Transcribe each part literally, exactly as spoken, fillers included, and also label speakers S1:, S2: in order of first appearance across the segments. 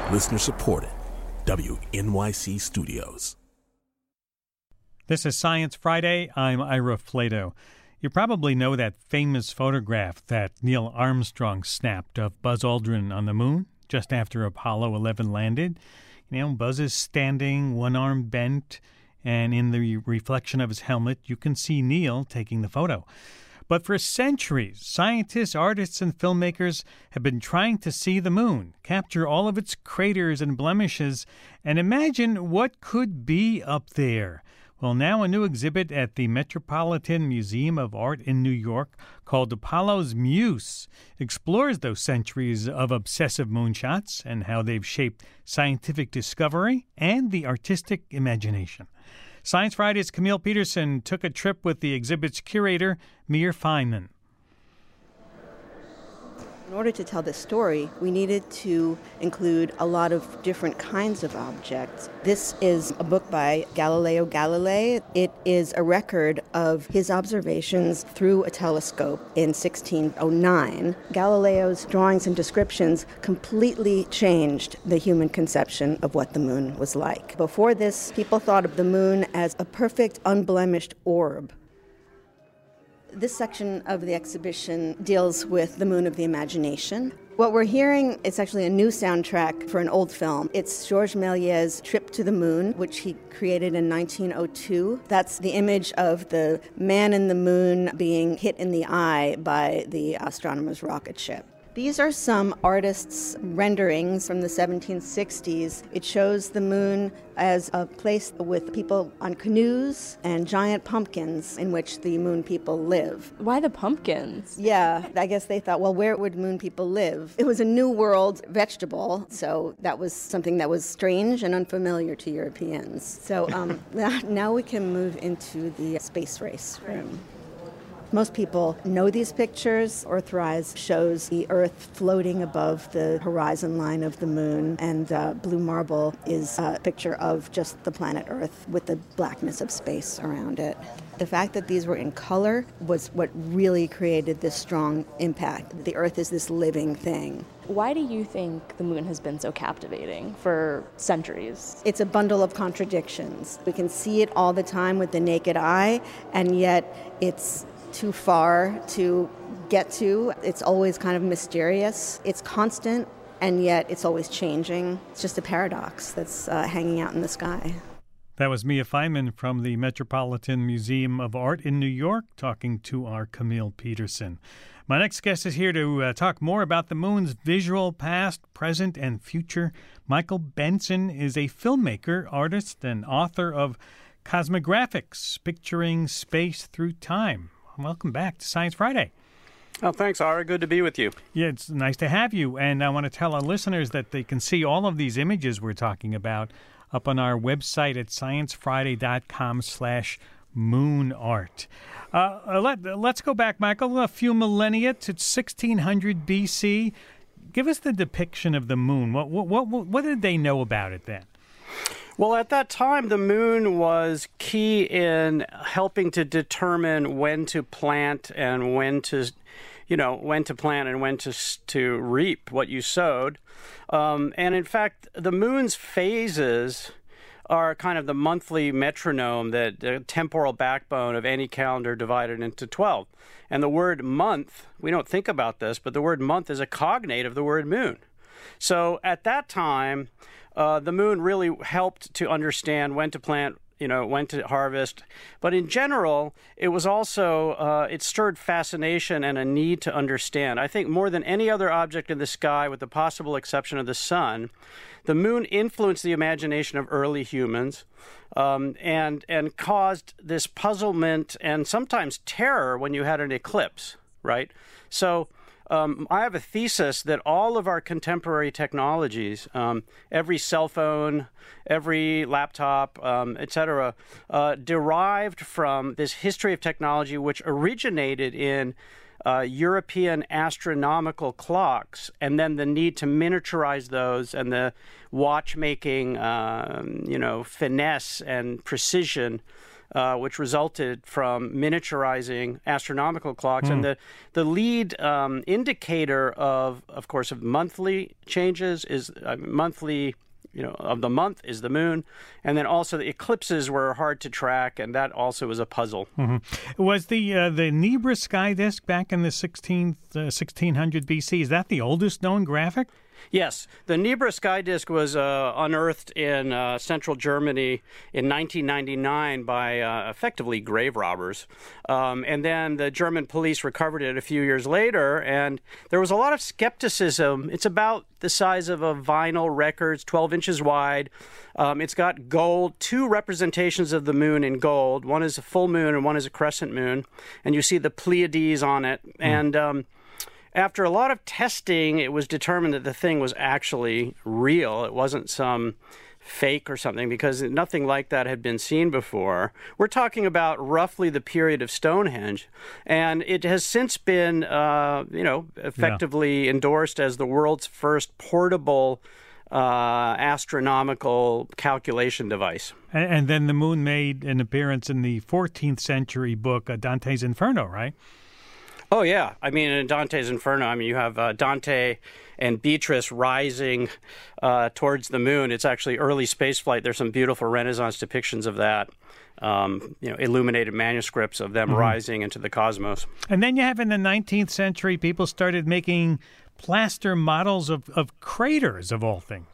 S1: Listener supported. W N Y C Studios.
S2: This is Science Friday. I'm Ira Flato. You probably know that famous photograph that Neil Armstrong snapped of Buzz Aldrin on the moon just after Apollo eleven landed. You know, Buzz is standing, one arm bent, and in the reflection of his helmet, you can see Neil taking the photo. But for centuries, scientists, artists, and filmmakers have been trying to see the moon, capture all of its craters and blemishes, and imagine what could be up there. Well, now a new exhibit at the Metropolitan Museum of Art in New York called Apollo's Muse explores those centuries of obsessive moonshots and how they've shaped scientific discovery and the artistic imagination. Science Friday's Camille Peterson took a trip with the exhibit's curator, Meir Feynman.
S3: In order to tell this story, we needed to include a lot of different kinds of objects. This is a book by Galileo Galilei. It is a record of his observations through a telescope in sixteen oh nine. Galileo's drawings and descriptions completely changed the human conception of what the moon was like. Before this, people thought of the moon as a perfect, unblemished orb. This section of the exhibition deals with the moon of the imagination. What we're hearing is actually a new soundtrack for an old film. It's Georges Méliès's Trip to the Moon, which he created in nineteen oh two. That's the image of the man in the moon being hit in the eye by the astronomer's rocket ship. These are some artists' renderings from the seventeen sixties. It shows the moon as a place with people on canoes and giant pumpkins in which the moon people live.
S4: Why the pumpkins?
S3: Yeah, I guess they thought, well, where would moon people live? It was a New World vegetable, so that was something that was strange and unfamiliar to Europeans. So um, now we can move into the space race room. Most people know these pictures. Earthrise shows the Earth floating above the horizon line of the moon, and uh, Blue Marble is a picture of just the planet Earth with the blackness of space around it. The fact that these were in color was what really created this strong impact. The Earth is this living thing.
S4: Why do you think the moon has been so captivating for centuries?
S3: It's a bundle of contradictions. We can see it all the time with the naked eye, and yet it's too far to get to. It's always kind of mysterious. It's constant, and yet it's always changing. It's just a paradox that's uh, hanging out in the sky.
S2: That was Meir Feynman from the Metropolitan Museum of Art in New York talking to our Camille Peterson. My next guest is here to uh, talk more about the moon's visual past, present, and future. Michael Benson is a filmmaker, artist, and author of Cosmographics, Picturing Space Through Time. Welcome back to Science Friday.
S5: Oh, thanks, Ara. Good to be with you.
S2: Yeah, it's nice to have you. And I want to tell our listeners that they can see all of these images we're talking about up on our website at sciencefriday.com slash moonart. Uh, let, let's go back, Michael, a few millennia to sixteen hundred B C. Give us the depiction of the moon. What, what, what, what did they know about it then?
S5: Well, at that time, the moon was key in helping to determine when to plant and when to, you know, when to plant and when to to reap what you sowed. Um, and in fact, the moon's phases are kind of the monthly metronome, that the temporal backbone of any calendar divided into twelve. And the word month, we don't think about this, but the word month is a cognate of the word moon. So at that time, Uh, the moon really helped to understand when to plant, you know, when to harvest. But in general, it was also, uh, it stirred fascination and a need to understand. I think more than any other object in the sky, with the possible exception of the sun, the moon influenced the imagination of early humans um, and, and caused this puzzlement and sometimes terror when you had an eclipse, right? So Um, I have a thesis that all of our contemporary technologies, um, every cell phone, every laptop, um, et cetera, uh, derived from this history of technology which originated in uh, European astronomical clocks, and then the need to miniaturize those and the watchmaking, um, you know, finesse and precision uh, which resulted from miniaturizing astronomical clocks. Mm. And the, the lead um, indicator of, of course, of monthly changes is uh, monthly, you know, of the month is the moon. And then also the eclipses were hard to track, and that also was a puzzle.
S2: Mm-hmm. Was the uh, the Nebra sky disk back in the sixteenth, uh, sixteen hundred B C, is that the oldest known graphic?
S5: Yes, the Nebra sky disk was uh, unearthed in uh, central Germany in nineteen ninety-nine by uh, effectively grave robbers. Um, and then the German police recovered it a few years later, and there was a lot of skepticism. It's about the size of a vinyl record, it's twelve inches wide. Um, it's got gold, two representations of the moon in gold. One is a full moon and one is a crescent moon. And you see the Pleiades on it. Mm. And um, after a lot of testing, it was determined that the thing was actually real. It wasn't some fake or something, because nothing like that had been seen before. We're talking about roughly the period of Stonehenge, and it has since been, uh, you know, effectively yeah. endorsed as the world's first portable uh, astronomical calculation device.
S2: And, and then the moon made an appearance in the fourteenth century book, uh, Dante's Inferno, right?
S5: Oh, yeah. I mean, in Dante's Inferno, I mean, you have uh, Dante and Beatrice rising uh, towards the moon. It's actually early spaceflight. There's some beautiful Renaissance depictions of that, um, you know, illuminated manuscripts of them mm-hmm. rising into the cosmos.
S2: And then you have in the nineteenth century, people started making plaster models of, of craters, of all things.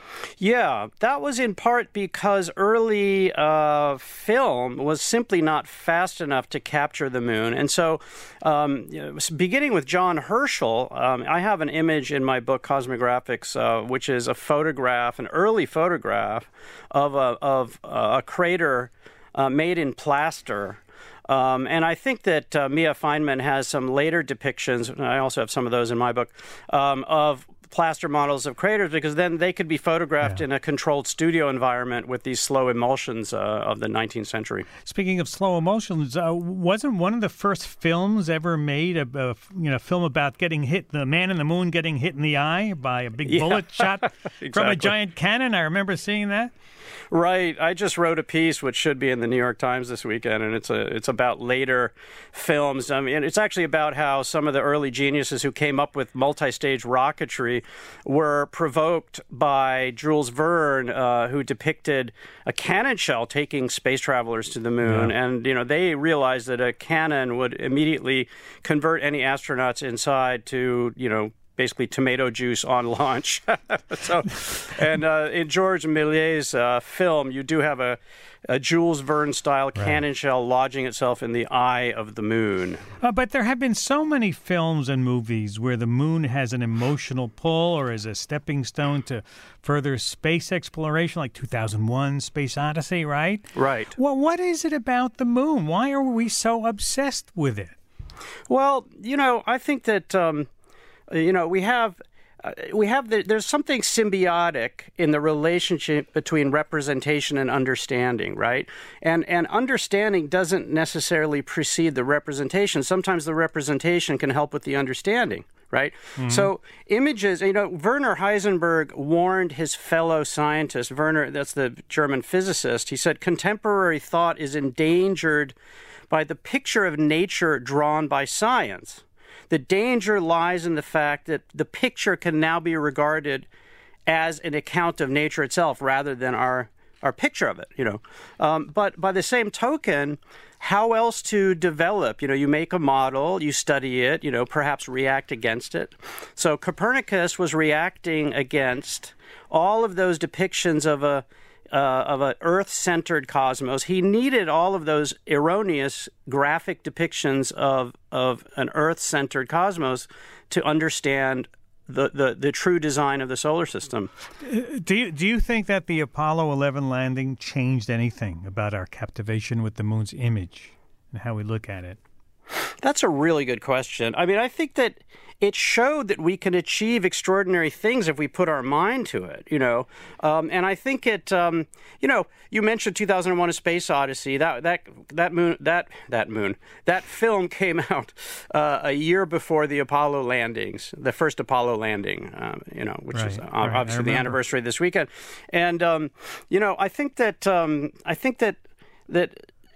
S5: Yeah, that was in part because early uh, film was simply not fast enough to capture the moon. And so um, you know, beginning with John Herschel, um, I have an image in my book, Cosmographics, uh, which is a photograph, an early photograph of a, of a crater uh, made in plaster. Um, and I think that uh, Mia Feynman has some later depictions, and I also have some of those in my book, um, of plaster models of craters, because then they could be photographed yeah. in a controlled studio environment with these slow emulsions uh, of the nineteenth century.
S2: Speaking of slow emulsions, uh, wasn't one of the first films ever made a, a you know film about getting hit, the man in the moon getting hit in the eye by a big yeah. bullet shot
S5: exactly.
S2: from a giant cannon? I remember seeing that.
S5: Right. I just wrote a piece which should be in the New York Times this weekend, and it's a it's about later films. I mean, it's actually about how some of the early geniuses who came up with multi-stage rocketry were provoked by Jules Verne, uh, who depicted a cannon shell taking space travelers to the moon. Yeah. And, you know, they realized that a cannon would immediately convert any astronauts inside to, you know, basically tomato juice on launch. so, and uh, in George Méliès's uh, film, you do have a, a Jules Verne-style right. cannon shell lodging itself in the eye of the moon.
S2: Uh, but there have been so many films and movies where the moon has an emotional pull or is a stepping stone to further space exploration, like two thousand one, Space Odyssey, right?
S5: Right.
S2: Well, what is it about the moon? Why are we so obsessed with it?
S5: Well, you know, I think that... Um, You know, we have, uh, we have the, there's something symbiotic in the relationship between representation and understanding, right? And and understanding doesn't necessarily precede the representation. Sometimes the representation can help with the understanding, right? Mm-hmm. So images, you know, Werner Heisenberg warned his fellow scientist, Werner, that's the German physicist, he said, contemporary thought is endangered by the picture of nature drawn by science. The danger lies in the fact that the picture can now be regarded as an account of nature itself rather than our our picture of it, you know. Um, but by the same token, how else to develop? You know, you make a model, you study it, you know, perhaps react against it. So Copernicus was reacting against all of those depictions of a Uh, of an Earth-centered cosmos. He needed all of those erroneous graphic depictions of of an Earth-centered cosmos to understand the, the, the true design of the solar system.
S2: Do you, do you think that the Apollo eleven landing changed anything about our captivation with the moon's image and how we look at it?
S5: That's a really good question. I mean, I think that it showed that we can achieve extraordinary things if we put our mind to it, you know. Um, and I think it, um, you know, you mentioned two thousand one: A Space Odyssey. That that that moon that that moon that film came out uh, a year before the Apollo landings, the first Apollo landing, um, you know, which
S2: right,
S5: is uh,
S2: right,
S5: obviously the anniversary this weekend. And um, you know, I think that um, I think that that.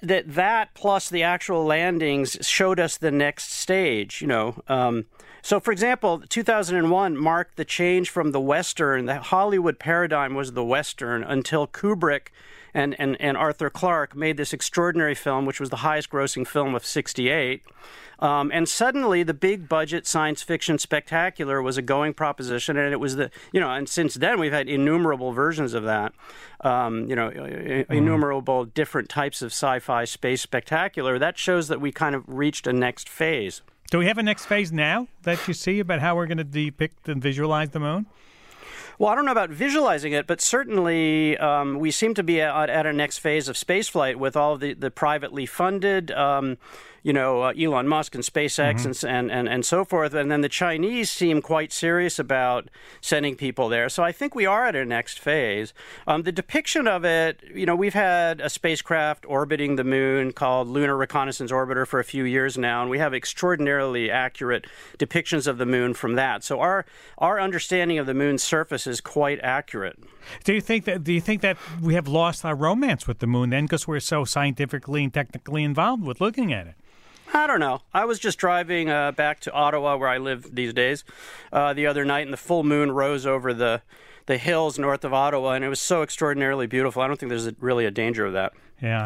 S5: that that plus the actual landings showed us the next stage, you know. Um, so, for example, two thousand one marked the change from the Western. The Hollywood paradigm was the Western until Kubrick and, and, and Arthur Clarke made this extraordinary film, which was the highest-grossing film of sixty-eight. Um, and suddenly, the big-budget science fiction spectacular was a going proposition, and it was the, you know, and since then we've had innumerable versions of that, um, you know, mm. innumerable different types of sci-fi space spectacular. That shows that we kind of reached a next phase.
S2: Do we have a next phase now that you see about how we're going to depict and visualize the moon?
S5: Well, I don't know about visualizing it, but certainly um, we seem to be at, at a next phase of spaceflight with all of the, the privately funded, um, you know, uh, Elon Musk and SpaceX mm-hmm. and, and, and so forth. And then the Chinese seem quite serious about sending people there. So I think we are at a next phase. Um, the depiction of it, you know, we've had a spacecraft orbiting the moon called Lunar Reconnaissance Orbiter for a few years now, and we have extraordinarily accurate depictions of the moon from that. So our our understanding of the moon's surface is quite accurate.
S2: Do you think that do you think that we have lost our romance with the moon then because we're so scientifically and technically involved with looking at it?
S5: I don't know. I was just driving uh, back to Ottawa, where I live these days, uh, the other night, and the full moon rose over the, the hills north of Ottawa, and it was so extraordinarily beautiful. I don't think there's a, really a danger of that.
S2: Yeah,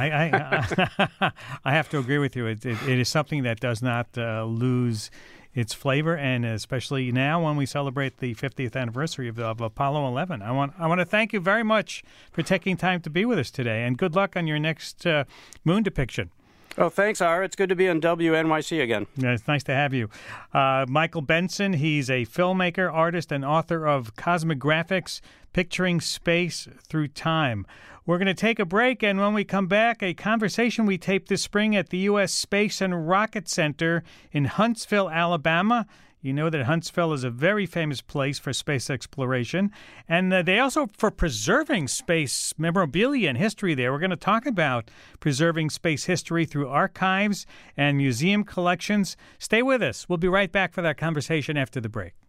S2: I I, I have to agree with you. It, it, it is something that does not uh, lose its flavor, and especially now when we celebrate the fiftieth anniversary of, of Apollo eleven. I want I want to thank you very much for taking time to be with us today, and good luck on your next uh, moon depiction.
S5: Oh, thanks, Ira. It's good to be on W N Y C again.
S2: Yeah, it's nice to have you. Uh, Michael Benson, he's a filmmaker, artist, and author of Cosmic Graphics, Picturing Space Through Time. We're going to take a break, and when we come back, a conversation we taped this spring at the U S Space and Rocket Center in Huntsville, Alabama. You know that Huntsville is a very famous place for space exploration, and uh, they also for preserving space memorabilia and history there. We're going to talk about preserving space history through archives and museum collections. Stay with us. We'll be right back for that conversation after the break.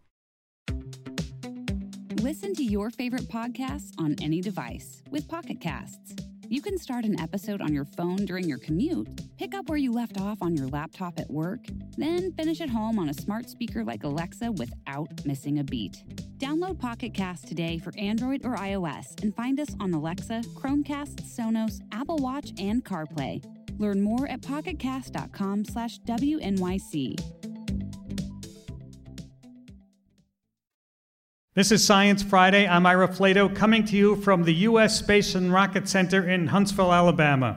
S6: Listen to your favorite podcasts on any device with Pocket Casts. You can start an episode on your phone during your commute, pick up where you left off on your laptop at work, then finish at home on a smart speaker like Alexa without missing a beat. Download Pocket Cast today for Android or iOS and find us on Alexa, Chromecast, Sonos, Apple Watch, and CarPlay. Learn more at pocketcast.com slash WNYC.
S2: This is Science Friday. I'm Ira Flato, coming to you from the U S Space and Rocket Center in Huntsville, Alabama.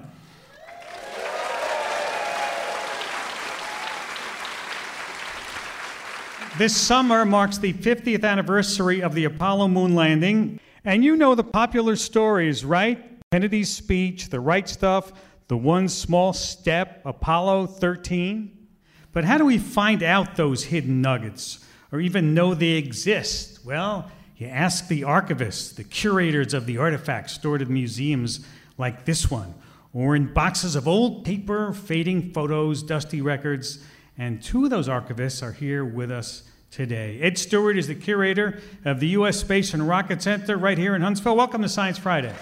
S2: This summer marks the fiftieth anniversary of the Apollo moon landing, and you know the popular stories, right? Kennedy's speech, the right stuff, the one small step, Apollo thirteen. But how do we find out those hidden nuggets, or even know they exist? Well, you ask the archivists, the curators of the artifacts stored in museums like this one, or in boxes of old paper, fading photos, dusty records. And two of those archivists are here with us today. Ed Stewart is the curator of the U S Space and Rocket Center right here in Huntsville. Welcome to Science Friday.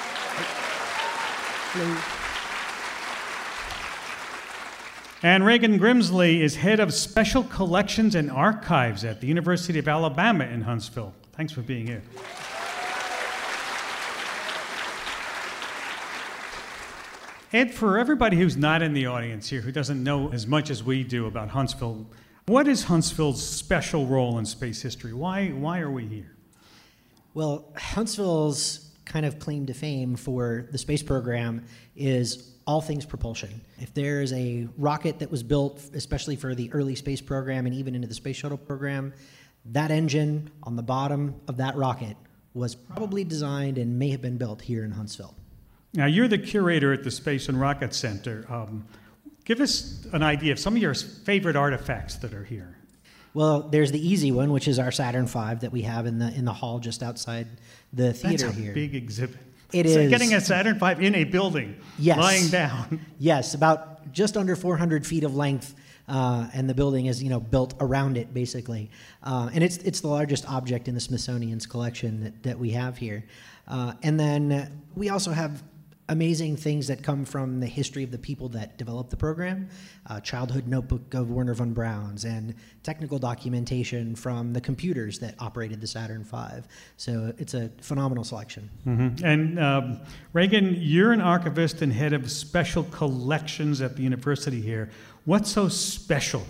S2: Hello. And Reagan Grimsley is head of Special Collections and Archives at the University of Alabama in Huntsville. Thanks for being here. Ed, for everybody who's not in the audience here, who doesn't know as much as we do about Huntsville, what is Huntsville's special role in space history? Why, why are we here?
S7: Well, Huntsville's kind of claim to fame for the space program is all things propulsion. If there's a rocket that was built especially for the early space program and even into the space shuttle program, that engine on the bottom of that rocket was probably designed and may have been built here in Huntsville.
S2: Now, you're the curator at the Space and Rocket Center. Um, give us an idea of some of your favorite artifacts that are here.
S7: Well, there's the easy one, which is our Saturn five that we have in the in the hall just outside the theater
S2: That's a
S7: here.
S2: Big exhibit.
S7: It
S2: so
S7: is.
S2: Getting a Saturn five in a building,
S7: yes.
S2: lying down.
S7: Yes, about just under four hundred feet of length, uh, and the building is, you know, built around it, basically. Uh, and it's it's the largest object in the Smithsonian's collection that, that we have here. Uh, and then we also have amazing things that come from the history of the people that developed the program, uh, childhood notebook of Wernher von Braun's, and technical documentation from the computers that operated the Saturn five. So it's a phenomenal selection.
S2: Mm-hmm. And um, Reagan, you're an archivist and head of special collections at the university here. What's so special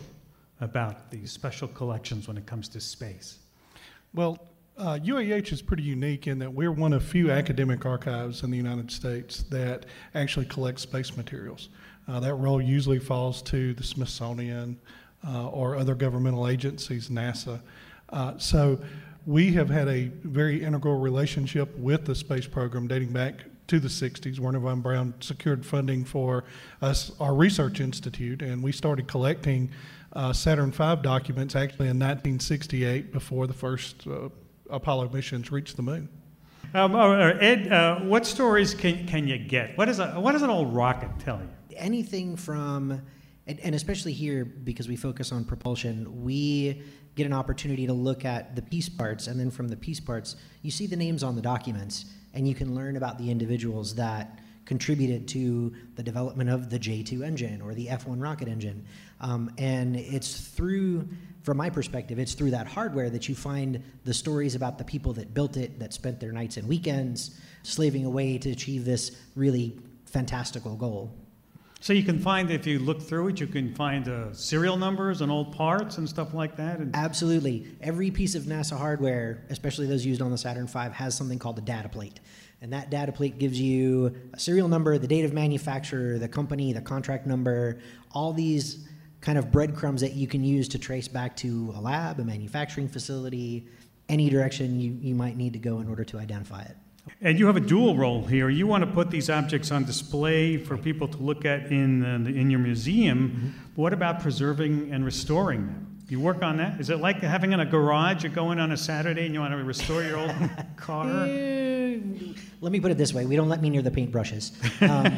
S2: about these special collections when it comes to space?
S8: Well, Uh, U A H is pretty unique in that we're one of few academic archives in the United States that actually collects space materials. Uh, that role usually falls to the Smithsonian uh, or other governmental agencies, NASA. Uh, so we have had a very integral relationship with the space program dating back to the sixties. Wernher von Braun secured funding for us, our research institute, and we started collecting uh, Saturn five documents actually in nineteen sixty-eight before the first uh, Apollo missions reached the moon.
S2: Um, Ed, uh, what stories can can you get? What is a what does an old rocket tell you?
S7: Anything from, and, and especially here because we focus on propulsion, we get an opportunity to look at the piece parts, and then from the piece parts, you see the names on the documents, and you can learn about the individuals that contributed to the development of the J two engine or the F one rocket engine. Um, and it's through, from my perspective, it's through that hardware that you find the stories about the people that built it, that spent their nights and weekends slaving away to achieve this really fantastical goal.
S2: So you can find, if you look through it, you can find uh, serial numbers and old parts and stuff like that? And
S7: Absolutely. Every piece of NASA hardware, especially those used on the Saturn five, has something called a data plate. And that data plate gives you a serial number, the date of manufacturer, the company, the contract number, all these kind of breadcrumbs that you can use to trace back to a lab, a manufacturing facility, any direction you, you might need to go in order to identify it.
S2: And you have a dual role here. You want to put these objects on display for people to look at in uh, in your museum. Mm-hmm. But what about preserving and restoring them? You work on that? Is it like having in a garage, you go in on a Saturday and you want to restore your old car?
S7: Uh, let me put it this way. We don't let me near the paintbrushes. Um,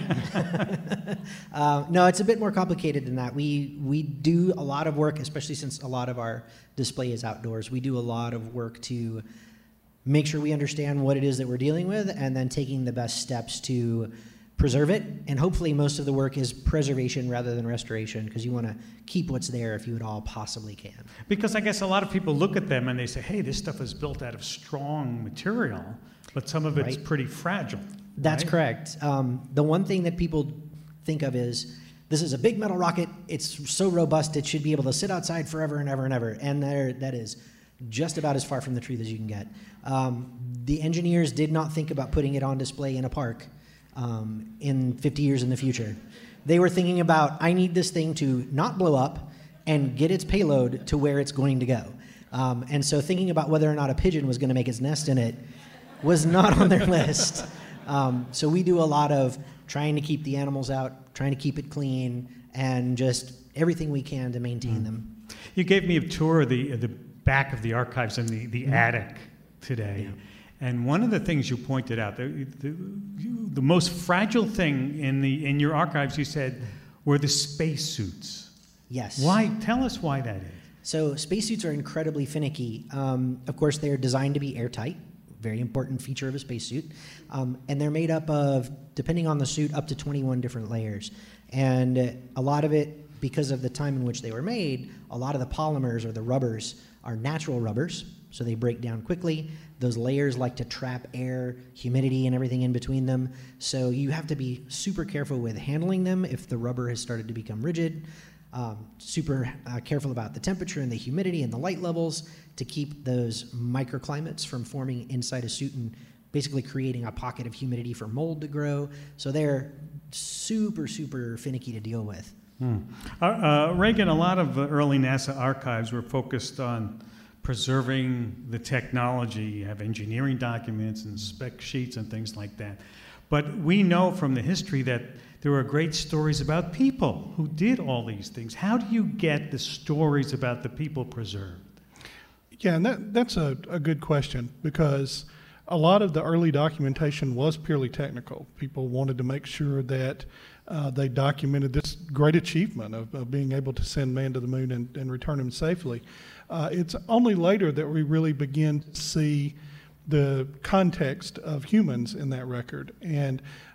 S7: uh, no, it's a bit more complicated than that. We, we do a lot of work, especially since a lot of our display is outdoors. We do a lot of work to make sure we understand what it is that we're dealing with and then taking the best steps to preserve it, and hopefully most of the work is preservation rather than restoration, because you want to keep what's there if you at all possibly can.
S2: Because I guess a lot of people look at them and they say, hey, this stuff is built out of strong material, but some of it's
S7: right.
S2: pretty fragile.
S7: That's
S2: right?
S7: correct. Um, the one thing that people think of is, this is a big metal rocket, it's so robust it should be able to sit outside forever and ever and ever, and there, that is just about as far from the truth as you can get. Um, the engineers did not think about putting it on display in a park Um, in fifty years in the future. They were thinking about, I need this thing to not blow up and get its payload to where it's going to go. Um, and so thinking about whether or not a pigeon was going to make its nest in it was not on their list. Um, so we do a lot of trying to keep the animals out, trying to keep it clean, and just everything we can to maintain mm. them.
S2: You gave me a tour of the, the back of the archives in the, the mm. attic today. Yeah. And one of the things you pointed out, the, the, you, the most fragile thing in the in your archives, you said, were the spacesuits.
S7: Yes.
S2: Why? Tell us why that is.
S7: So spacesuits are incredibly finicky. Um, of course, they're designed to be airtight, very important feature of a spacesuit. Um, and they're made up of, depending on the suit, up to twenty-one different layers. And a lot of it, because of the time in which they were made, a lot of the polymers or the rubbers are natural rubbers, so they break down quickly. Those layers like to trap air, humidity, and everything in between them. So you have to be super careful with handling them if the rubber has started to become rigid. Um, super uh, careful about the temperature and the humidity and the light levels to keep those microclimates from forming inside a suit and basically creating a pocket of humidity for mold to grow. So they're super, super finicky to deal with.
S2: Hmm. Uh, uh, Reagan, a lot of the early NASA archives were focused on preserving the technology. You have engineering documents and spec sheets and things like that. But we know from the history that there are great stories about people who did all these things. How do you get the stories about the people preserved?
S8: Yeah, and that, that's a, a good question, because a lot of the early documentation was purely technical. People wanted to make sure that uh, they documented this great achievement of, of being able to send man to the moon and, and return him safely. Uh, it's only later that we really begin to see the context of humans in that record. And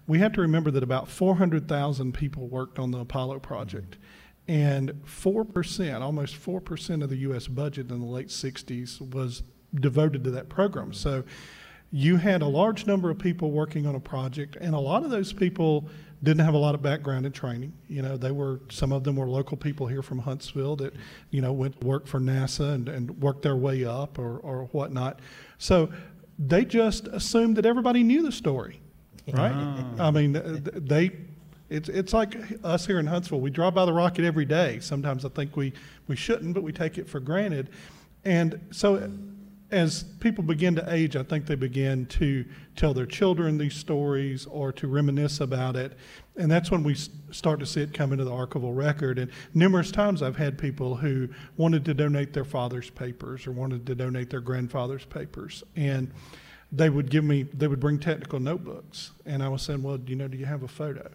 S8: we have to remember that about four hundred thousand people worked on the Apollo project. And four percent, almost four percent of the U S budget in the late sixties was devoted to that program. So you had a large number of people working on a project, and a lot of those people didn't have a lot of background in training. You know, they were, some of them were local people here from Huntsville that, you know, went to work for NASA and, and worked their way up or, or whatnot. So they just assumed that everybody knew the story, right? Oh. I mean, they... It's it's like us here in Huntsville. We drive by the rocket every day. Sometimes I think we, we shouldn't, but we take it for granted. And so as people begin to age, I think they begin to tell their children these stories or to reminisce about it. And that's when we start to see it come into the archival record. And numerous times I've had people who wanted to donate their father's papers or wanted to donate their grandfather's papers. And they would give me, they would bring technical notebooks. And I was saying, well, you know, do you have a photo?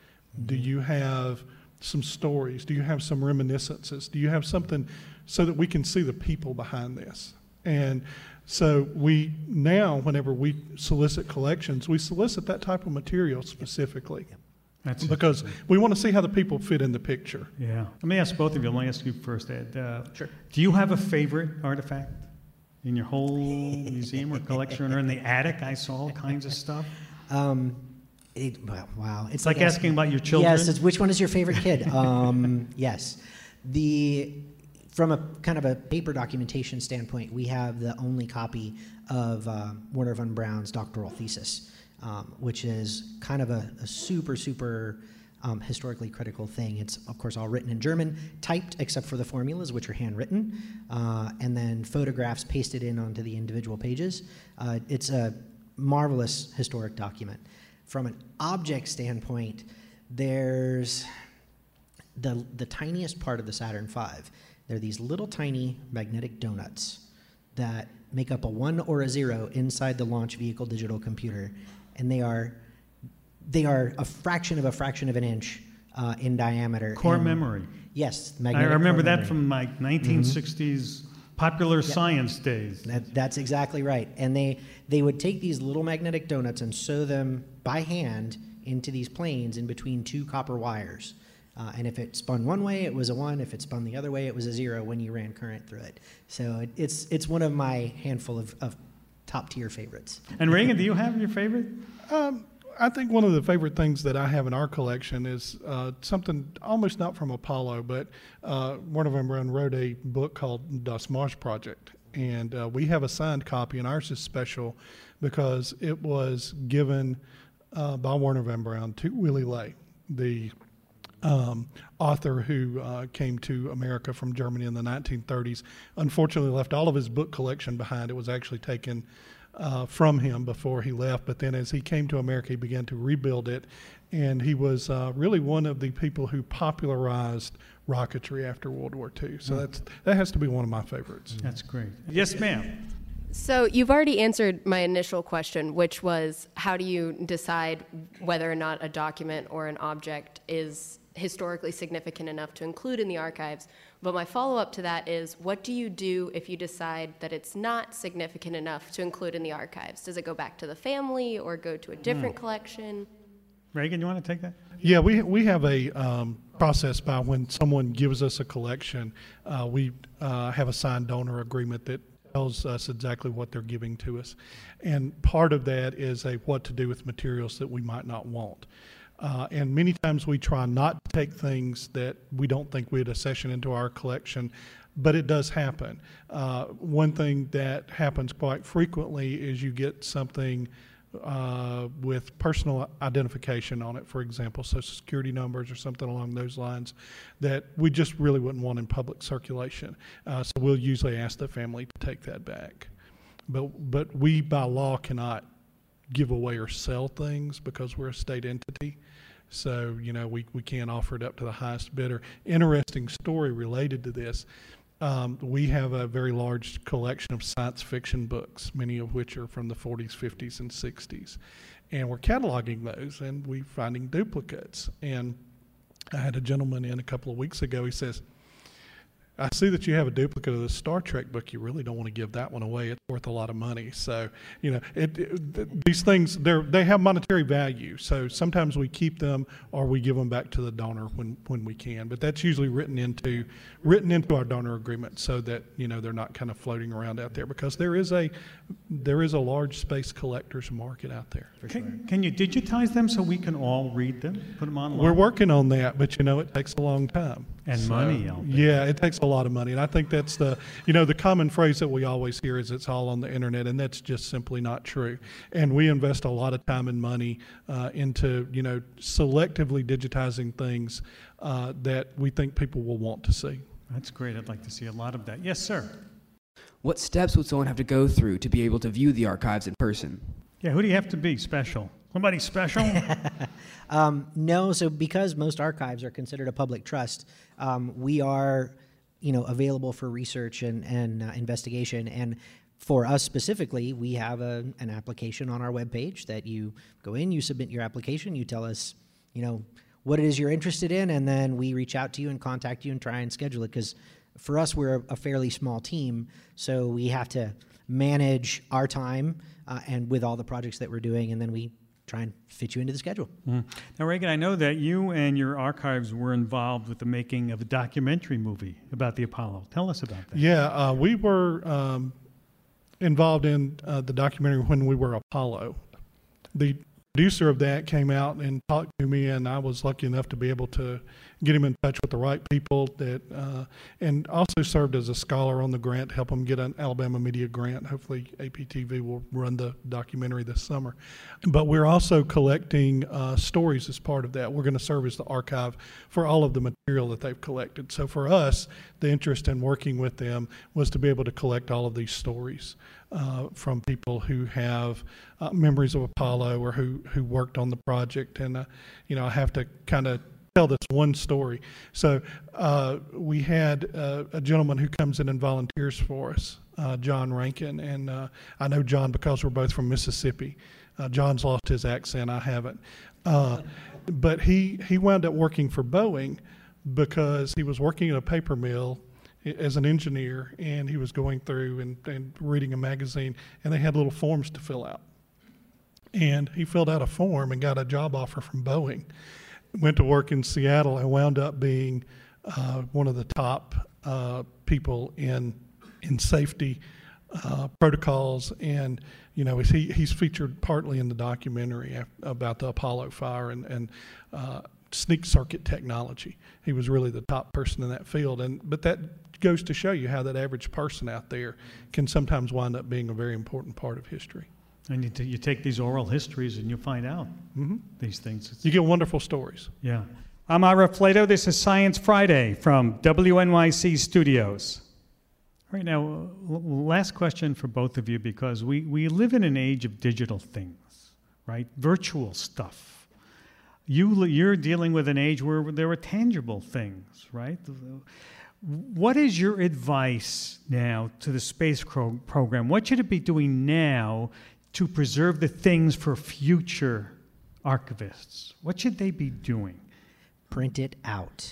S8: Do you have some stories? Do you have some reminiscences? Do you have something so that we can see the people behind this? And so we now, whenever we solicit collections, we solicit that type of material specifically. Yep. That's because we want to see how the people fit in the picture.
S2: Yeah. Let me ask both of you. Let me ask you first, Ed. Uh,
S7: sure.
S2: Do you have a favorite artifact in your whole museum or collection, or in the attic? I saw all kinds of stuff.
S7: Um, It, well, wow.
S2: It's like, like asking, asking about your children.
S7: Yes, it's which one is your favorite kid? um, yes. The From a kind of a paper documentation standpoint, we have the only copy of uh, Wernher von Braun's doctoral thesis, um, which is kind of a, a super, super um, historically critical thing. It's, of course, all written in German, typed except for the formulas, which are handwritten, uh, and then photographs pasted in onto the individual pages. Uh, it's a marvelous historic document. From an object standpoint, there's the the tiniest part of the Saturn five. They're these little tiny magnetic donuts that make up a one or a zero inside the launch vehicle digital computer, and they are they are a fraction of a fraction of an inch uh, in diameter.
S2: Core
S7: and,
S2: memory.
S7: Yes,
S2: magnetic I remember that memory. From my nineteen sixties. Mm-hmm. Popular yep. science days.
S7: That, that's exactly right. And they, they would take these little magnetic donuts and sew them by hand into these planes in between two copper wires. Uh, and if it spun one way, it was a one. If it spun the other way, it was a zero when you ran current through it. So it, it's it's one of my handful of, of top-tier favorites.
S2: And Reagan, do you have your favorite?
S8: Um, I think one of the favorite things that I have in our collection is uh, something almost not from Apollo, but uh, Wernher von Braun wrote a book called Das Mars Project. And uh, we have a signed copy, and ours is special because it was given uh, by Wernher von Braun to Willy Ley, the um, author who uh, came to America from Germany in the nineteen thirties. Unfortunately, left all of his book collection behind. It was actually taken Uh, from him before he left, but then as he came to America, he began to rebuild it, and he was uh, really one of the people who popularized rocketry after World War Two. So mm. that's that has to be one of my favorites.
S2: That's great. Yes, ma'am.
S9: So you've already answered my initial question, which was how do you decide whether or not a document or an object is historically significant enough to include in the archives. But my follow-up to that is, what do you do if you decide that it's not significant enough to include in the archives? Does it go back to the family or go to a different mm. collection?
S2: Reagan, you want to take that?
S8: Yeah, we we have a um, process by when someone gives us a collection, uh, we uh, have a signed donor agreement that tells us exactly what they're giving to us. And part of that is a what to do with materials that we might not want. Uh, and many times we try not to take things that we don't think we'd accession into our collection, but it does happen. Uh, one thing that happens quite frequently is you get something uh, with personal identification on it, for example, social security numbers or something along those lines, that we just really wouldn't want in public circulation. Uh, so we'll usually ask the family to take that back. But, but we, by law, cannot give away or sell things because we're a state entity. So, you know, we, we can't offer it up to the highest bidder. Interesting story related to this. Um, we have a very large collection of science fiction books, many of which are from the forties, fifties, and sixties. And we're cataloging those, and we're finding duplicates. And I had a gentleman in a couple of weeks ago. He says, I see that you have a duplicate of the Star Trek book. You really don't want to give that one away. It's worth a lot of money. So, you know, it, it, th- these things, they're, they have monetary value. So sometimes we keep them or we give them back to the donor when, when we can. But that's usually written into written into our donor agreement so that, you know, they're not kind of floating around out there, because there is a there is a large space collectors market out there.
S2: Can, can you digitize them so we can all read them, put them online?
S8: We're working on that, but, you know, it takes a long time.
S2: And
S8: So,
S2: money, I'll bet.
S8: Yeah, it takes a lot of money. And I think that's the, you know, the common phrase that we always hear is it's all on the internet, and that's just simply not true. And we invest a lot of time and money uh, into, you know, selectively digitizing things uh, that we think people will want to see.
S2: That's great. I'd like to see a lot of that. Yes, sir.
S10: What steps would someone have to go through to be able to view the archives in person?
S2: Yeah, who do you have to be special? Somebody special?
S7: Um, no, so because most archives are considered a public trust, um, we are, you know, available for research and, and uh, investigation. And for us specifically, we have a, an application on our webpage that you go in, you submit your application, you tell us, you know, what it is you're interested in, and then we reach out to you and contact you and try and schedule it. Because for us, we're a, a fairly small team, so we have to manage our time uh, and with all the projects that we're doing, and then we try and fit you into the schedule.
S2: Mm. Now, Reagan, I know that you and your archives were involved with the making of a documentary movie about the Apollo. Tell us about that.
S8: Yeah, uh, we were um, involved in uh, the documentary when we were Apollo. The producer of that came out and talked to me, and I was lucky enough to be able to get him in touch with the right people that, uh, and also served as a scholar on the grant to help him get an Alabama Media grant. Hopefully A P T V will run the documentary this summer. But we're also collecting uh, stories as part of that. We're going to serve as the archive for all of the material that they've collected. So for us, the interest in working with them was to be able to collect all of these stories uh, from people who have uh, memories of Apollo or who, who worked on the project. And, uh, you know, I have to kind of tell this one story. So uh, we had uh, a gentleman who comes in and volunteers for us, uh, John Rankin, and uh, I know John because we're both from Mississippi. Uh, John's lost his accent, I haven't. Uh, but he, he wound up working for Boeing because he was working at a paper mill as an engineer, and he was going through and, and reading a magazine, and they had little forms to fill out. And he filled out a form and got a job offer from Boeing. Went to work in Seattle and wound up being uh, one of the top uh, people in in safety uh, protocols, and you know he he's featured partly in the documentary about the Apollo fire and and uh, sneak circuit technology. He was really the top person in that field, and but that goes to show you how that average person out there can sometimes wind up being a very important part of history.
S2: And you, t- you take these oral histories and you find out
S8: mm-hmm.
S2: these things. It's,
S8: you get wonderful stories.
S2: Yeah. I'm Ira Flato. This is Science Friday from W N Y C Studios. All right, now, last question for both of you, because we, we live in an age of digital things, right? Virtual stuff. You, you're dealing with an age where there are tangible things, right? What is your advice now to the space pro- program? What should it be doing now to preserve the things for future archivists? What should they be doing?
S7: Print it out.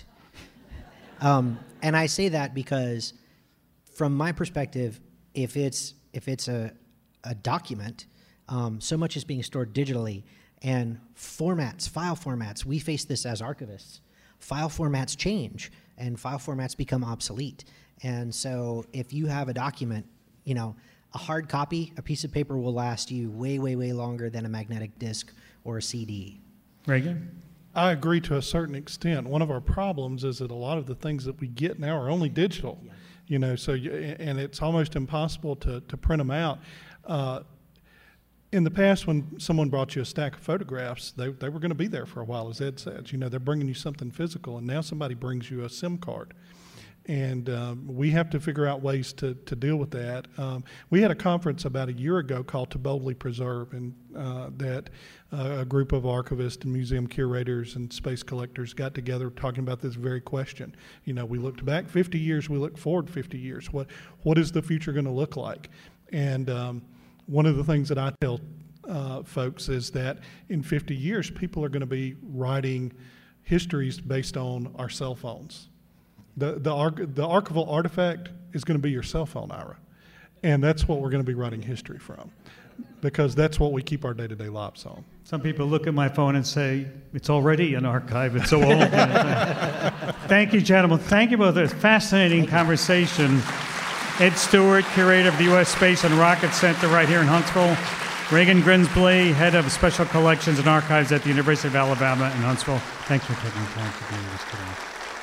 S7: um, and I say that because, from my perspective, if it's if it's a a document, um, so much is being stored digitally, and formats, file formats. We face this as archivists. File formats change, and file formats become obsolete. And so, if you have a document, you know. A hard copy, a piece of paper will last you way, way, way longer than a magnetic disc or a C D.
S2: Reagan?
S8: I agree to a certain extent. One of our problems is that a lot of the things that we get now are only digital, yeah. you know, so you, and it's almost impossible to, to print them out. Uh, in the past, when someone brought you a stack of photographs, they, they were going to be there for a while, as Ed said. You know, they're bringing you something physical, and now somebody brings you a SIM card. And um, we have to figure out ways to, to deal with that. Um, we had a conference about a year ago called To Boldly Preserve, and uh, that uh, a group of archivists and museum curators and space collectors got together talking about this very question. You know, we looked back fifty years, we look forward fifty years. What what is the future going to look like? And um, one of the things that I tell uh, folks is that in fifty years, people are going to be writing histories based on our cell phones. The the, arch, the archival artifact is going to be your cell phone, Ira. And that's what we're going to be writing history from, because that's what we keep our day-to-day lives on.
S2: Some people look at my phone and say, it's already an archive, it's so old. Thank you, gentlemen. Thank you both. It's a fascinating conversation. Ed Stewart, curator of the U S Space and Rocket Center right here in Huntsville. Reagan Grimsby, head of Special Collections and Archives at the University of Alabama in Huntsville. Thanks for taking the time to be with us today.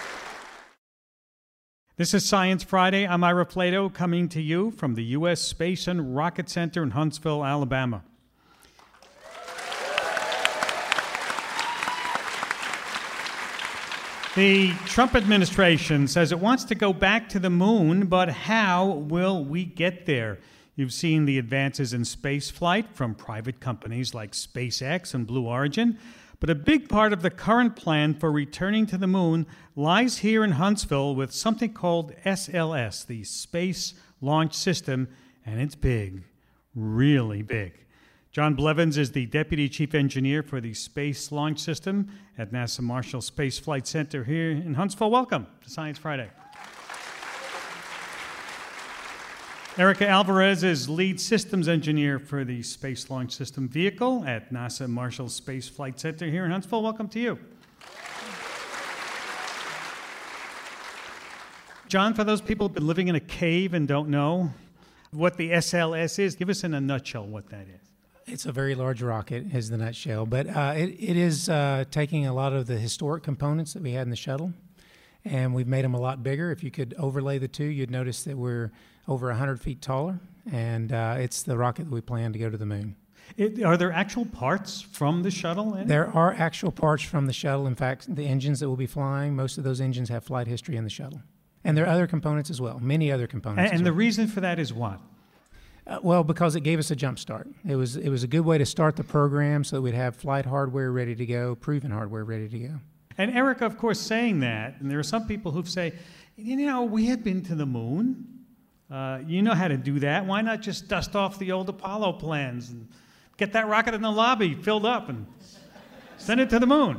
S2: This is Science Friday. I'm Ira Flatow, coming to you from the U S Space and Rocket Center in Huntsville, Alabama. The Trump administration says it wants to go back to the moon, but how will we get there? You've seen the advances in space flight from private companies like SpaceX and Blue Origin. But a big part of the current plan for returning to the moon lies here in Huntsville with something called S L S, the Space Launch System, and it's big, really big. John Blevins is the Deputy Chief Engineer for the Space Launch System at NASA Marshall Space Flight Center here in Huntsville. Welcome to Science Friday. Erica Alvarez is Lead Systems Engineer for the Space Launch System vehicle at NASA Marshall Space Flight Center here in Huntsville. Welcome to you. John, for those people who've been living in a cave and don't know what the S L S is, give us in a nutshell what that is.
S11: It's a very large rocket, is the nutshell, but uh, it, it is uh, taking a lot of the historic components that we had in the shuttle, and we've made them a lot bigger. If you could overlay the two, you'd notice that we're over one hundred feet taller, and uh, it's the rocket that we plan to go to the moon.
S2: It, are there actual parts from the shuttle in it?
S11: There are actual parts from the shuttle. In fact, the engines that will be flying, most of those engines have flight history in the shuttle. And there are other components as well, many other components.
S2: And, and
S11: well.
S2: the reason for that is what?
S11: Uh, well, because it gave us a jump start. It was, it was a good way to start the program so that we'd have flight hardware ready to go, proven hardware ready to go.
S2: And Erica, of course, saying that, and there are some people who say, you know, we have been to the moon. Uh, you know how to do that. Why not just dust off the old Apollo plans and get that rocket in the lobby filled up and send it to the moon?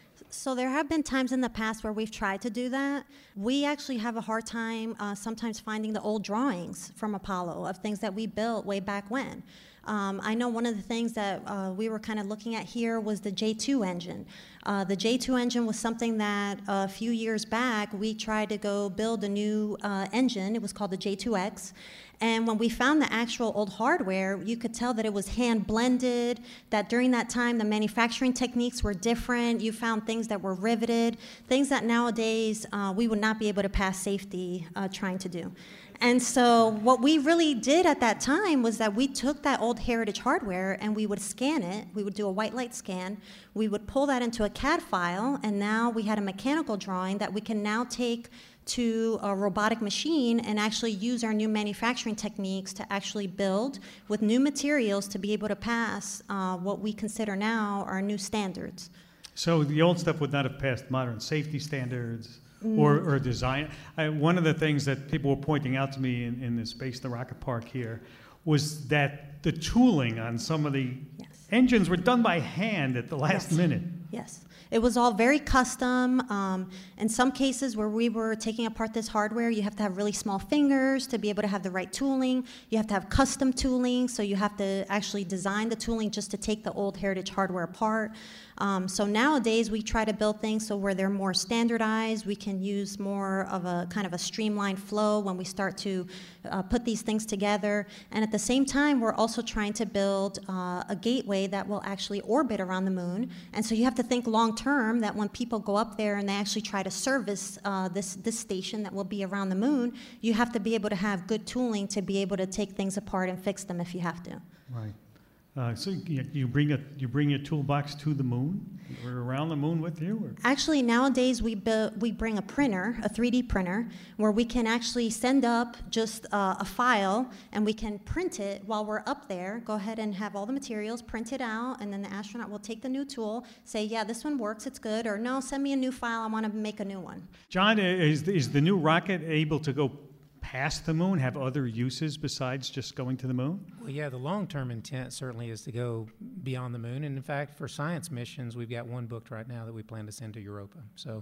S12: So there have been times in the past where we've tried to do that. We actually have a hard time uh, sometimes finding the old drawings from Apollo of things that we built way back when. Um, I know one of the things that uh, we were kind of looking at here was the J two engine. Uh, the J two engine was something that a few years back we tried to go build a new uh, engine. It was called the J two X. And when we found the actual old hardware, you could tell that it was hand blended, that during that time the manufacturing techniques were different. You found things that were riveted, things that nowadays uh, we would not be able to pass safety uh, trying to do. And so what we really did at that time was that we took that old heritage hardware and we would scan it. We would do a white light scan. We would pull that into a C A D file, and now we had a mechanical drawing that we can now take to a robotic machine and actually use our new manufacturing techniques to actually build with new materials to be able to pass uh, what we consider now our new standards.
S2: So the old stuff would not have passed modern safety standards or, or design. I, one of the things that people were pointing out to me in, in the Space, the Rocket Park here, was that the tooling on some of the yes. engines were done by hand at the last
S12: yes.
S2: minute.
S12: Yes. It was all very custom. Um, in some cases where we were taking apart this hardware, you have to have really small fingers to be able to have the right tooling. You have to have custom tooling, so you have to actually design the tooling just to take the old heritage hardware apart. Um, so nowadays we try to build things so where they're more standardized. We can use more of a kind of a streamlined flow when we start to uh, put these things together. And at the same time, we're also trying to build uh, a gateway that will actually orbit around the moon. And so you have to think long term that when people go up there and they actually try to service uh, this, this station that will be around the moon, you have to be able to have good tooling to be able to take things apart and fix them if you have to.
S2: Right. Uh, so you, you bring a you bring your toolbox to the moon, or around the moon with you? Or?
S12: Actually, nowadays we build, we bring a printer, a three D printer, where we can actually send up just uh, a file, and we can print it while we're up there. Go ahead and have all the materials, print it out, and then the astronaut will take the new tool, say, yeah, this one works, it's good, or no, send me a new file, I want to make a new one.
S2: John, is is the new rocket able to go past the moon, have other uses besides just going to the moon?
S11: Well, yeah, the long-term intent certainly is to go beyond the moon. And in fact, for science missions, we've got one booked right now that we plan to send to Europa. So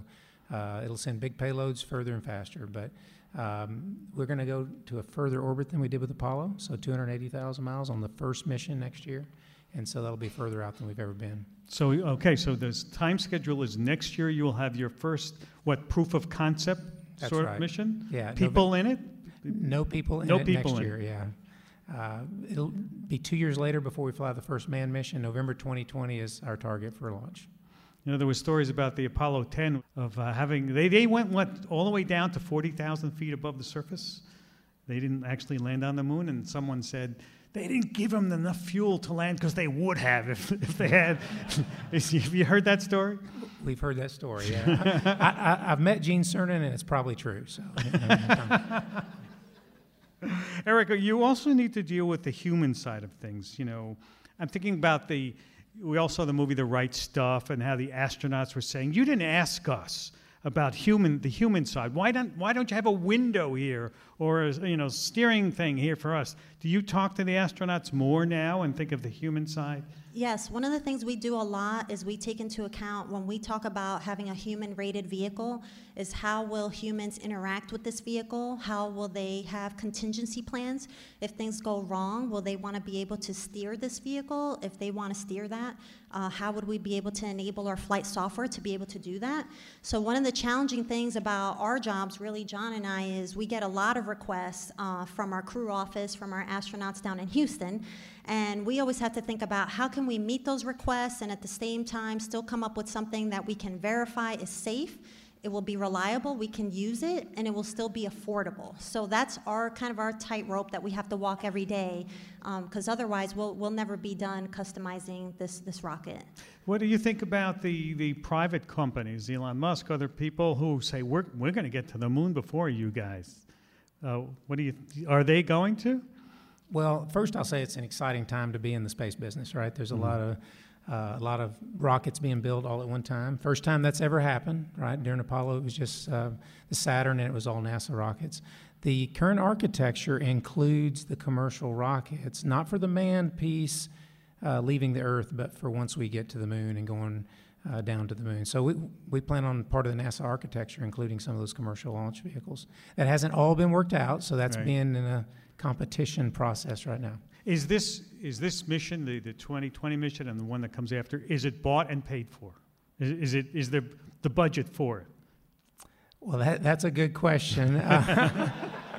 S11: Uh, it'll send big payloads further and faster, but um, we're going to go to a further orbit than we did with Apollo, so two hundred eighty thousand miles on the first mission next year, and so that'll be further out than we've ever been.
S2: So, okay, so the time schedule is next year you will have your first, what, proof of concept
S11: That's
S2: sort
S11: right.
S2: of mission?
S11: Yeah.
S2: People
S11: no,
S2: in it?
S11: No people in
S2: no
S11: it
S2: people
S11: next
S2: in
S11: year,
S2: it.
S11: yeah. Uh, it'll be two years later before we fly the first manned mission. November twenty twenty is our target for launch.
S2: You know, there were stories about the Apollo ten of uh, having, they, they went, what, all the way down to forty thousand feet above the surface. They didn't actually land on the moon, and someone said they didn't give them enough fuel to land because they would have if, if they had. Have you heard that story?
S11: We've heard that story, yeah. I, I, I've met Gene Cernan, and it's probably true. So,
S2: Erica, you also need to deal with the human side of things. You know, I'm thinking about the, we all saw the movie The Right Stuff and how the astronauts were saying, you didn't ask us about human, the human side. Why don't, why don't you have a window here or a, you know, steering thing here for us? Do you talk to the astronauts more now and think of the human side?
S12: Yes, one of the things we do a lot is we take into account when we talk about having a human-rated vehicle is how will humans interact with this vehicle? How will they have contingency plans? If things go wrong, will they want to be able to steer this vehicle? If they want to steer that, uh, how would we be able to enable our flight software to be able to do that? So one of the challenging things about our jobs, really, John and I, is we get a lot of requests uh, from our crew office, from our astronauts down in Houston, and we always have to think about how can we meet those requests and at the same time still come up with something that we can verify is safe, it will be reliable, we can use it, and it will still be affordable. So that's our kind of our tightrope that we have to walk every day, because um, otherwise we'll we'll never be done customizing this this rocket.
S2: What do you think about the, the private companies, Elon Musk, other people who say we're we're going to get to the moon before you guys? Uh, what do you? Are they going to?
S11: Well, first I'll say it's an exciting time to be in the space business, right? There's a mm-hmm. lot of uh, a lot of rockets being built all at one time. First time that's ever happened, right? During Apollo, it was just uh, the Saturn, and it was all NASA rockets. The current architecture includes the commercial rockets, not for the manned piece uh, leaving the Earth, but for once we get to the moon and going uh, down to the moon. So we we plan on part of the NASA architecture, including some of those commercial launch vehicles. That hasn't all been worked out, so that's
S2: right.
S11: been in a competition process right now.
S2: Is this is this mission, the, the twenty twenty mission and the one that comes after, is it bought and paid for? Is, is it is there the budget for it?
S11: Well, that, that's a good question. Uh,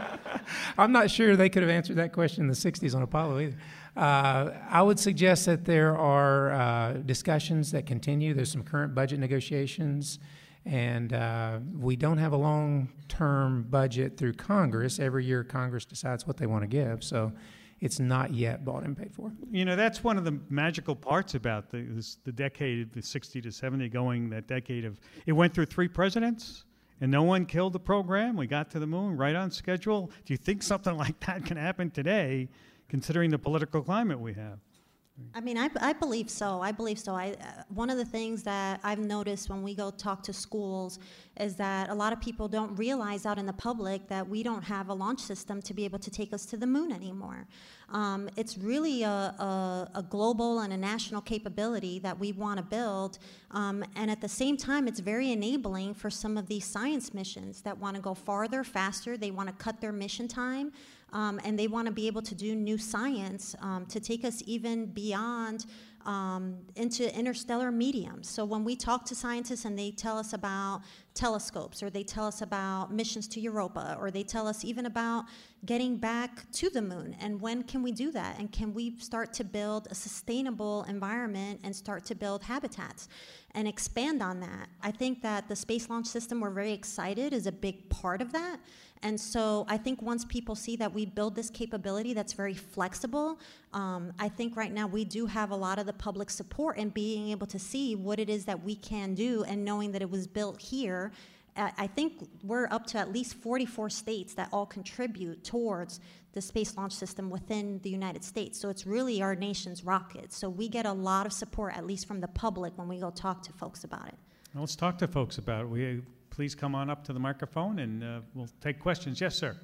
S11: I'm not sure they could have answered that question in the sixties on Apollo either. Uh, I would suggest that there are uh, discussions that continue. There's some current budget negotiations, and uh, we don't have a long-term budget through Congress. Every year Congress decides what they want to give, so it's not yet bought and paid for.
S2: You know, that's one of the magical parts about the, this, the decade, the sixty to seventy going, that decade of, it went through three presidents, and no one killed the program. We got to the moon right on schedule. Do you think something like that can happen today, considering the political climate we have?
S12: I mean, I, I believe so. I believe so. I, uh, one of the things that I've noticed when we go talk to schools is that a lot of people don't realize out in the public that we don't have a launch system to be able to take us to the moon anymore. Um, it's really a, a, a global and a national capability that we want to build, um, and at the same time, it's very enabling for some of these science missions that want to go farther, faster. They want to cut their mission time. Um, and they want to be able to do new science um, to take us even beyond um, into interstellar mediums. So when we talk to scientists and they tell us about telescopes, or they tell us about missions to Europa, or they tell us even about getting back to the moon, and when can we do that? And can we start to build a sustainable environment and start to build habitats and expand on that? I think that the Space Launch System, we're very excited, is a big part of that. And so I think once people see that we build this capability that's very flexible, um, I think right now we do have a lot of the public support in being able to see what it is that we can do, and knowing that it was built here. Uh, I think we're up to at least forty-four states that all contribute towards the Space Launch System within the United States. So it's really our nation's rocket. So we get a lot of support, at least from the public, when we go talk to folks about it.
S2: Well, let's talk to folks about it. We, please come on up to the microphone, and uh, we'll take questions. Yes, sir.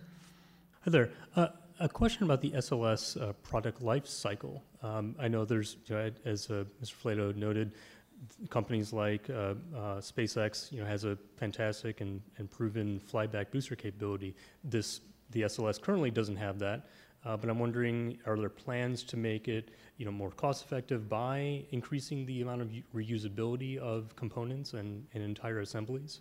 S13: Hi there. Uh, a question about the S L S uh, product life cycle. Um, I know there's, you know, as uh, Mister Flato noted, companies like uh, uh, SpaceX, you know, has a fantastic and, and proven flyback booster capability. This the S L S currently doesn't have that, uh, but I'm wondering, are there plans to make it, you know, more cost-effective by increasing the amount of reusability of components and, and entire assemblies?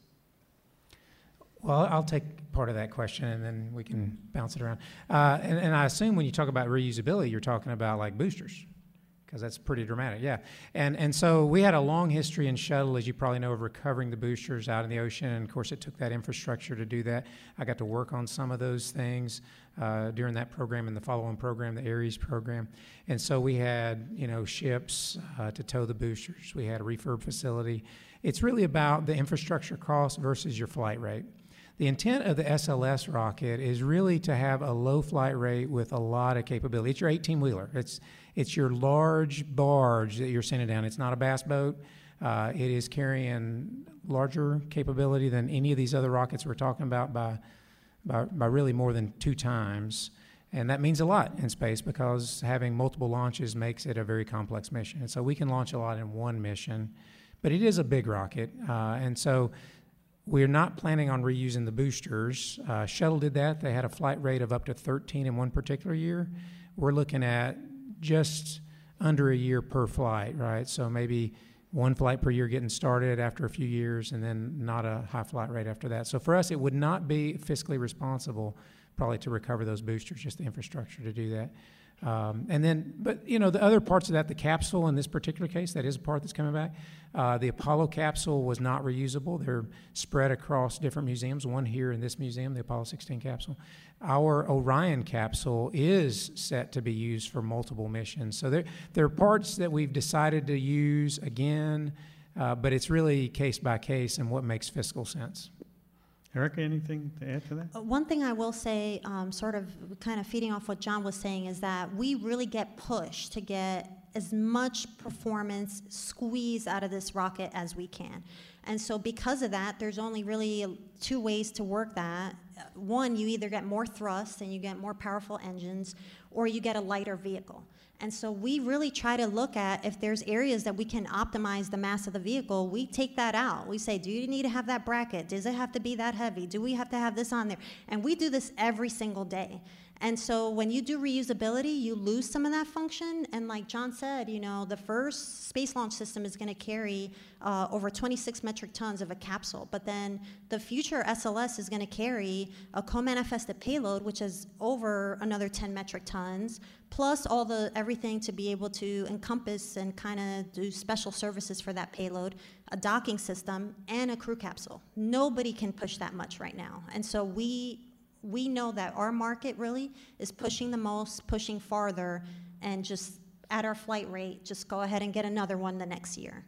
S11: Well, I'll take part of that question, and then we can bounce it around. Uh, and, and I assume when you talk about reusability, you're talking about like boosters, because that's pretty dramatic, yeah. And and so we had a long history in shuttle, as you probably know, of recovering the boosters out in the ocean. And of course, it took that infrastructure to do that. I got to work on some of those things uh, during that program and the follow-on program, the Ares program. And so we had, you know, ships uh, to tow the boosters. We had a refurb facility. It's really about the infrastructure cost versus your flight rate. The intent of the S L S rocket is really to have a low flight rate with a lot of capability. It's your eighteen-wheeler. It's it's your large barge that you're sending down. It's not a bass boat. Uh, it is carrying larger capability than any of these other rockets we're talking about by, by, by really more than two times. And that means a lot in space because having multiple launches makes it a very complex mission. And so we can launch a lot in one mission, but it is a big rocket. Uh, and so we're not planning on reusing the boosters. Uh, Shuttle did that. They had a flight rate of up to thirteen in one particular year. We're looking at just under a year per flight, right? So maybe one flight per year getting started after a few years and then not a high flight rate after that. So for us, it would not be fiscally responsible probably to recover those boosters, just the infrastructure to do that. Um, and then, but, you know, the other parts of that, the capsule in this particular case, that is a part that's coming back. Uh, the Apollo capsule was not reusable. They're spread across different museums, one here in this museum, the Apollo sixteen capsule. Our Orion capsule is set to be used for multiple missions. So there, there are parts that we've decided to use again, uh, but it's really case by case and what makes fiscal sense.
S2: Erica, anything to add to that?
S12: Uh, One thing I will say, um, sort of kind of feeding off what John was saying, is that we really get pushed to get as much performance squeeze out of this rocket as we can. And so because of that, there's only really two ways to work that. One, you either get more thrust and you get more powerful engines, or you get a lighter vehicle. And so we really try to look at if there's areas that we can optimize the mass of the vehicle, we take that out. We say, do you need to have that bracket? Does it have to be that heavy? Do we have to have this on there? And we do this every single day. And so when you do reusability, you lose some of that function. And like John said, you know, the first space launch system is going to carry uh, over twenty-six metric tons of a capsule. But then the future S L S is going to carry a co-manifested payload, which is over another ten metric tons, plus all the everything to be able to encompass and kind of do special services for that payload, a docking system, and a crew capsule. Nobody can push that much right now. And so we we know that our market really is pushing the most, pushing farther, and just at our flight rate, just go ahead and get another one the next year.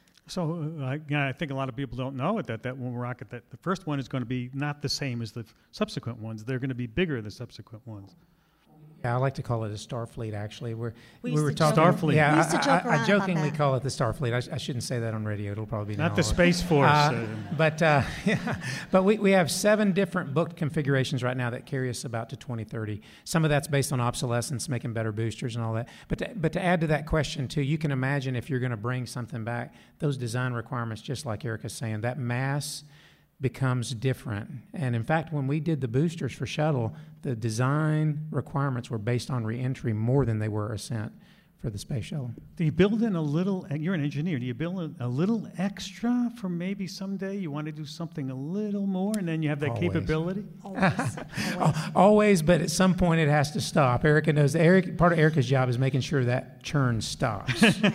S2: So uh, yeah, I think a lot of people don't know it, that that one rocket, that the first one is going to be not the same as the subsequent ones. They're going to be bigger, the subsequent ones.
S11: Yeah, I like to call it a Starfleet, actually. We're,
S2: we,
S11: we
S2: used
S11: were
S2: to
S11: talking.
S2: Starfleet.
S11: Yeah,
S2: we used to
S11: I,
S2: joke
S11: I,
S2: around
S11: I jokingly
S2: about that.
S11: call it the Starfleet. I, sh- I shouldn't say that on radio. It'll probably be
S2: Not
S11: now.
S2: the Space Force.
S11: Uh, but uh, yeah, but we, we have seven different booked configurations right now that carry us about to twenty thirty. Some of that's based on obsolescence, making better boosters and all that. But to, but to add to that question, too, you can imagine if you're going to bring something back, those design requirements, just like Erica's saying, that mass becomes different. And in fact, when we did the boosters for shuttle, the design requirements were based on reentry more than they were ascent for the space shuttle.
S2: Do you build in a little, you're an engineer, do you build in a little extra for maybe someday you want to do something a little more and then you have that
S11: Always.
S2: capability?
S12: Always.
S11: Always. Always, but at some point it has to stop. Erica knows that Eric, part of Erica's job is making sure that churn stops.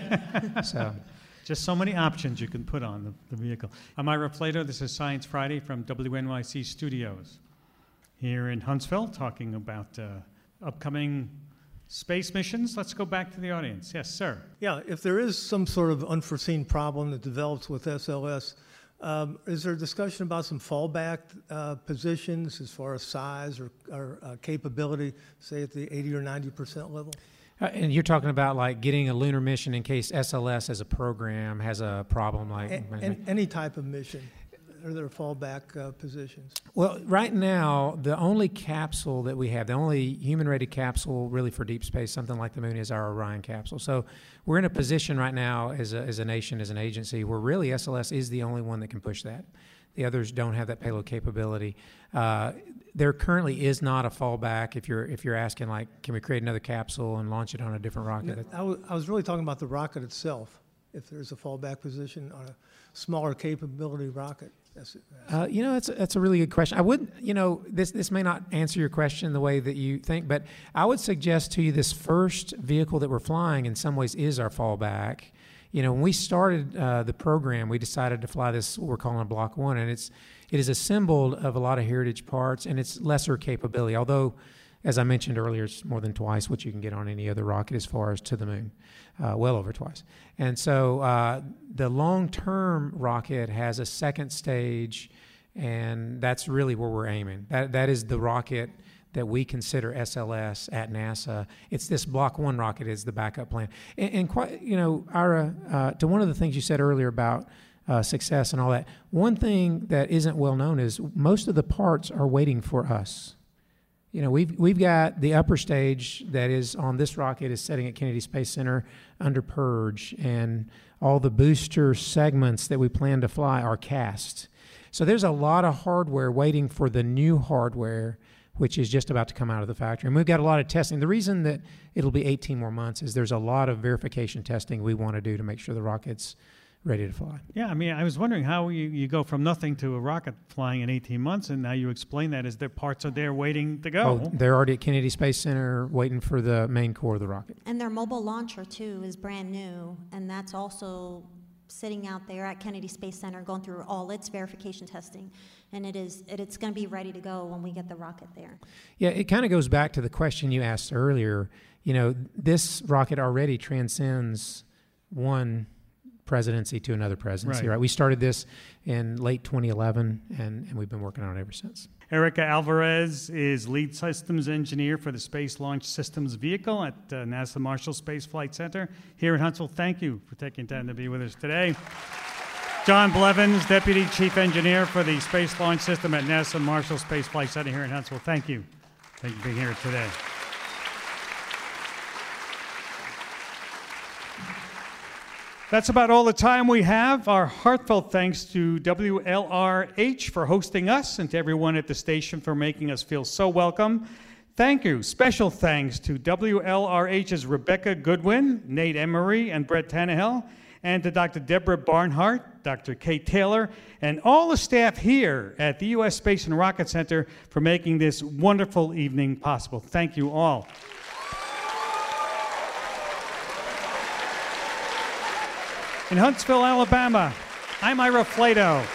S11: So.
S2: Just so many options you can put on the, the vehicle. I'm Ira Flato. This is Science Friday from W N Y C Studios here in Huntsville, talking about uh, upcoming space missions. Let's go back to the audience. Yes, sir.
S14: Yeah, if there is some sort of unforeseen problem that develops with S L S, um, is there a discussion about some fallback uh, positions as far as size or, or uh, capability, say at the eighty or ninety percent level?
S11: Uh, and you're talking about like getting a lunar mission in case S L S as a program has a problem, like
S14: A- any, any type of mission. are there fallback uh, positions?
S11: Well, right now, the only capsule that we have, the only human-rated capsule really for deep space, something like the moon, is our Orion capsule. So we're in a position right now as a, as a nation, as an agency, where really S L S is the only one that can push that. The others don't have that payload capability. Uh, there currently is not a fallback. If you're if you're asking, like, can we create another capsule and launch it on a different rocket?
S14: No, I, w- I was really talking about the rocket itself. If there's a fallback position on a smaller capability rocket. That's it.
S11: Uh, you know, that's a, that's a really good question. I would, you know, this this may not answer your question the way that you think, but I would suggest to you this first vehicle that we're flying in some ways is our fallback. You know, when we started uh, the program, we decided to fly this, what we're calling a Block One, and it's it is assembled of a lot of heritage parts, and it's lesser capability, although, as I mentioned earlier, it's more than twice what you can get on any other rocket as far as to the moon, uh, well over twice. And so uh, the long-term rocket has a second stage, and that's really where we're aiming. That That is the rocket that we consider S L S at NASA. It's this Block One rocket is the backup plan. And, and quite, you know, Ira, uh, to one of the things you said earlier about uh, success and all that, one thing that isn't well known is most of the parts are waiting for us. You know, we've we've got the upper stage that is on this rocket is sitting at Kennedy Space Center under purge, and all the booster segments that we plan to fly are cast. So there's a lot of hardware waiting for the new hardware, which is just about to come out of the factory. And we've got a lot of testing. The reason that it'll be eighteen more months is there's a lot of verification testing we want to do to make sure the rocket's ready to fly.
S2: Yeah, I mean, I was wondering how you, you go from nothing to a rocket flying in eighteen months, and now you explain that as their parts are there waiting to go.
S11: Oh, they're already at Kennedy Space Center waiting for the main core of the rocket.
S12: And their mobile launcher, too, is brand new, and that's also sitting out there at Kennedy Space Center going through all its verification testing, and it is it, it's going to be ready to go when we get the rocket there.
S11: Yeah, it kind of goes back to the question you asked earlier. You know, this rocket already transcends one presidency to another presidency, right? right? We started this in late twenty eleven, and, and we've been working on it ever since.
S2: Erica Alvarez is lead systems engineer for the Space Launch Systems Vehicle at uh, NASA Marshall Space Flight Center here in Huntsville. Thank you for taking time to be with us today. John Blevins, deputy chief engineer for the Space Launch System at NASA Marshall Space Flight Center here in Huntsville. Thank you. Thank you for being here today. That's about all the time we have. Our heartfelt thanks to W L R H for hosting us and to everyone at the station for making us feel so welcome. Thank you. Special thanks to W L R H's Rebecca Goodwin, Nate Emery, and Brett Tannehill, and to Doctor Deborah Barnhart, Doctor Kate Taylor, and all the staff here at the U S Space and Rocket Center for making this wonderful evening possible. Thank you all. In Huntsville, Alabama, I'm Ira Flato.